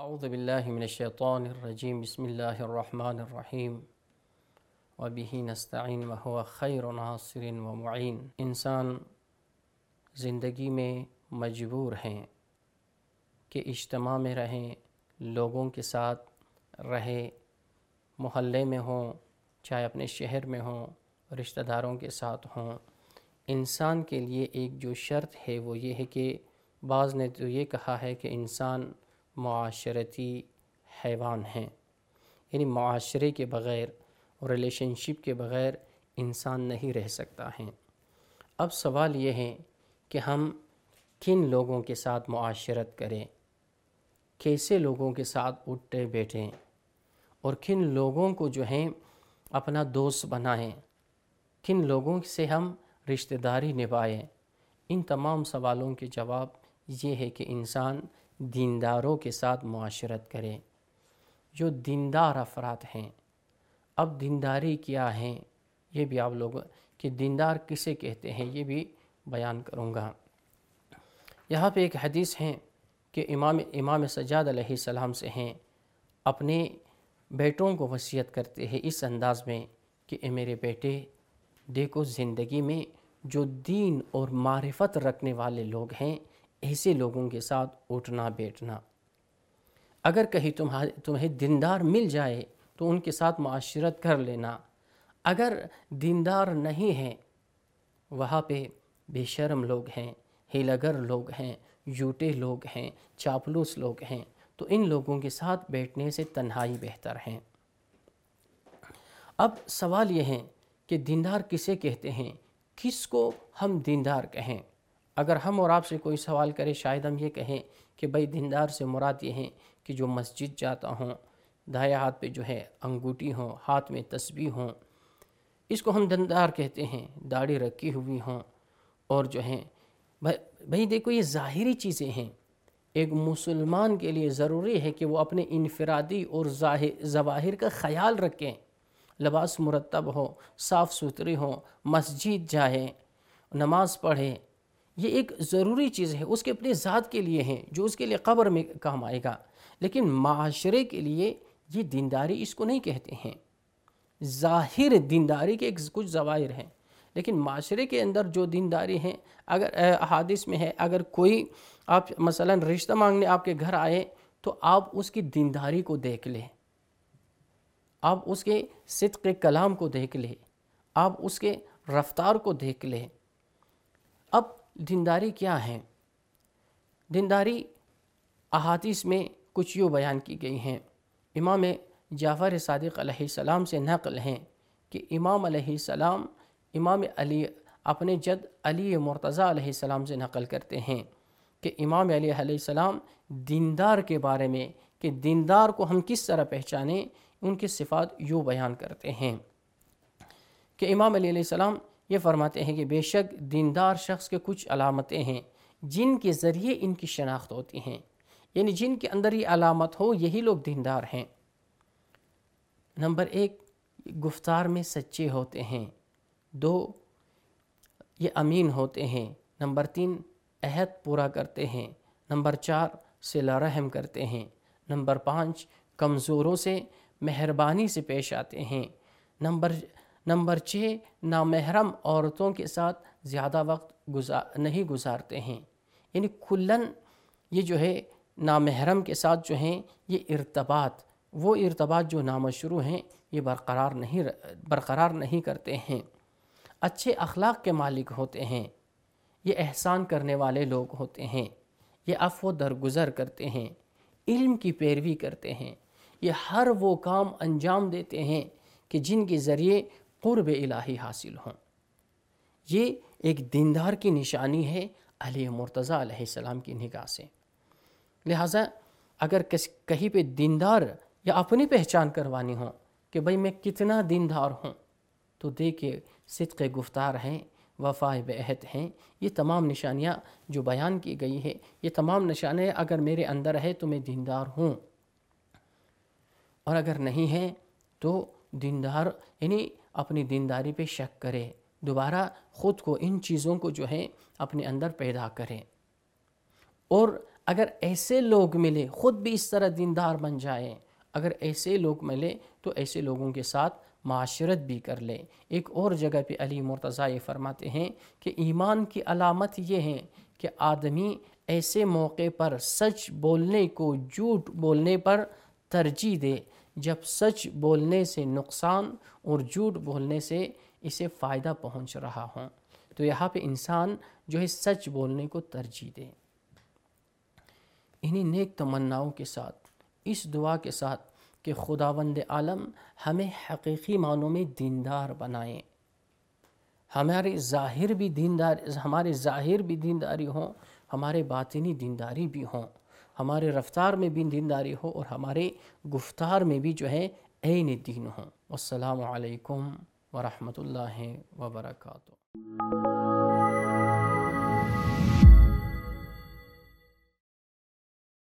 اعوذ باللہ من الشیطان الرجیم بسم اللہ الرحمن الرحیم وبہ نستعین وہو خیر ناصر ومعین۔ انسان زندگی میں مجبور ہیں کہ اجتماع میں رہیں، لوگوں کے ساتھ رہے، محلے میں ہوں، چاہے اپنے شہر میں ہوں، رشتہ داروں کے ساتھ ہوں۔ انسان کے لیے ایک جو شرط ہے وہ یہ ہے کہ بعض نے تو یہ کہا ہے کہ انسان معاشرتی حیوان ہیں، یعنی معاشرے کے بغیر اور ریلیشن شپ کے بغیر انسان نہیں رہ سکتا ہے۔ اب سوال یہ ہے کہ ہم کن لوگوں کے ساتھ معاشرت کریں، کیسے لوگوں کے ساتھ اٹھے بیٹھیں، اور کن لوگوں کو جو ہیں اپنا دوست بنائیں، کن لوگوں سے ہم رشتہ داری نبھائیں۔ ان تمام سوالوں کے جواب یہ ہے کہ انسان دینداروں کے ساتھ معاشرت کرے، جو دیندار افراد ہیں۔ اب دینداری کیا ہے یہ بھی آپ لوگ کہ دیندار کسے کہتے ہیں یہ بھی بیان کروں گا۔ یہاں پہ ایک حدیث ہے کہ امام سجاد علیہ السلام سے ہیں، اپنے بیٹوں کو وصیت کرتے ہیں اس انداز میں کہ اے میرے بیٹے، دیکھو زندگی میں جو دین اور معرفت رکھنے والے لوگ ہیں ایسے لوگوں کے ساتھ اٹھنا بیٹھنا۔ اگر کہیں تمہیں دیندار مل جائے تو ان کے ساتھ معاشرت کر لینا، اگر دیندار نہیں ہیں، وہاں پہ بے شرم لوگ ہیں، ہیلہ گر لوگ ہیں، جھوٹے لوگ ہیں، چاپلوس لوگ ہیں، تو ان لوگوں کے ساتھ بیٹھنے سے تنہائی بہتر ہے۔ اب سوال یہ ہے کہ دیندار کسے کہتے ہیں، کس کو ہم دیندار کہیں؟ اگر ہم اور آپ سے کوئی سوال کرے شاید ہم یہ کہیں کہ بھئی دیندار سے مراد یہ ہیں کہ جو مسجد جاتا ہوں، دائیں ہاتھ پہ جو ہے انگوٹھی ہوں، ہاتھ میں تسبیح ہوں، اس کو ہم دیندار کہتے ہیں، داڑھی رکھی ہوئی ہوں، اور جو ہیں بھئی دیکھو یہ ظاہری چیزیں ہیں۔ ایک مسلمان کے لیے ضروری ہے کہ وہ اپنے انفرادی اور ظواہر کا خیال رکھیں، لباس مرتب ہو، صاف ستھری ہو، مسجد جائیں، نماز پڑھیں۔ یہ ایک ضروری چیز ہے، اس کے اپنے ذات کے لیے ہیں جو اس کے لیے قبر میں کام آئے گا، لیکن معاشرے کے لیے یہ دینداری اس کو نہیں کہتے ہیں۔ ظاہر دینداری کے کچھ ظواہر ہیں، لیکن معاشرے کے اندر جو دینداری ہیں، اگر احادیث میں ہے اگر کوئی آپ مثلا رشتہ مانگنے آپ کے گھر آئے تو آپ اس کی دینداری کو دیکھ لیں، آپ اس کے صدق کلام کو دیکھ لیں، آپ اس کے رفتار کو دیکھ لیں۔ اب دینداری کیا ہے؟ دینداری احادیث میں کچھ یوں بیان کی گئی ہیں۔ امام جعفر صادق علیہ السلام سے نقل ہیں کہ امام علیہ السلام امام علی اپنے جد علی مرتضیٰ علیہ السلام سے نقل کرتے ہیں کہ امام علی علیہ السلام دیندار کے بارے میں کہ دیندار کو ہم کس طرح پہچانیں، ان کی صفات یوں بیان کرتے ہیں کہ امام علی علیہ السلام یہ فرماتے ہیں کہ بے شک دیندار شخص کے کچھ علامتیں ہیں جن کے ذریعے ان کی شناخت ہوتی ہیں، یعنی جن کے اندر یہ علامت ہو یہی لوگ دیندار ہیں۔ نمبر 1، گفتار میں سچے ہوتے ہیں۔ 2، یہ امین ہوتے ہیں۔ نمبر 3، عہد پورا کرتے ہیں۔ نمبر 4، صلہ رحم کرتے ہیں۔ نمبر 5، کمزوروں سے مہربانی سے پیش آتے ہیں۔ نمبر 6، نامحرم عورتوں کے ساتھ زیادہ وقت نہیں گزارتے ہیں، یعنی کھلن یہ جو ہے نامحرم کے ساتھ جو ہیں یہ وہ ارتباط جو نامشروع ہیں یہ برقرار نہیں کرتے ہیں۔ اچھے اخلاق کے مالک ہوتے ہیں، یہ احسان کرنے والے لوگ ہوتے ہیں، یہ عفو درگزر کرتے ہیں، علم کی پیروی کرتے ہیں، یہ ہر وہ کام انجام دیتے ہیں کہ جن کے ذریعے قرب الہی حاصل ہوں۔ یہ ایک دیندار کی نشانی ہے علی مرتضیٰ علیہ السلام کی نگاہ سے۔ لہٰذا اگر کہیں پہ دیندار یا اپنی پہچان کروانی ہو کہ بھئی میں کتنا دیندار ہوں، تو دیکھیں صدق گفتار ہیں، وفا بعہد ہیں، یہ تمام نشانیاں جو بیان کی گئی ہے، یہ تمام نشانیاں اگر میرے اندر ہے تو میں دیندار ہوں، اور اگر نہیں ہے تو دیندار یعنی اپنی دینداری پہ شک کرے، دوبارہ خود کو ان چیزوں کو جو ہے اپنے اندر پیدا کرے۔ اور اگر ایسے لوگ ملے خود بھی اس طرح دیندار بن جائیں، اگر ایسے لوگ ملے تو ایسے لوگوں کے ساتھ معاشرت بھی کر لے۔ ایک اور جگہ پہ علی مرتضیٰ یہ فرماتے ہیں کہ ایمان کی علامت یہ ہے کہ آدمی ایسے موقع پر سچ بولنے کو جھوٹ بولنے پر ترجیح دے جب سچ بولنے سے نقصان اور جھوٹ بولنے سے اسے فائدہ پہنچ رہا ہو، تو یہاں پہ انسان جو ہے سچ بولنے کو ترجیح دے۔ انہی نیک تمناؤں کے ساتھ، اس دعا کے ساتھ کہ خداوند عالم ہمیں حقیقی معنوں میں دیندار بنائیں، ہمارے ظاہر بھی دینداری ہوں، ہمارے باطنی دینداری بھی ہوں، ہمارے رفتار میں بھی دینداری ہو اور ہمارے گفتار میں بھی جو ہے عین دین ہوں۔ والسلام علیکم ورحمۃ اللہ وبرکاتہ۔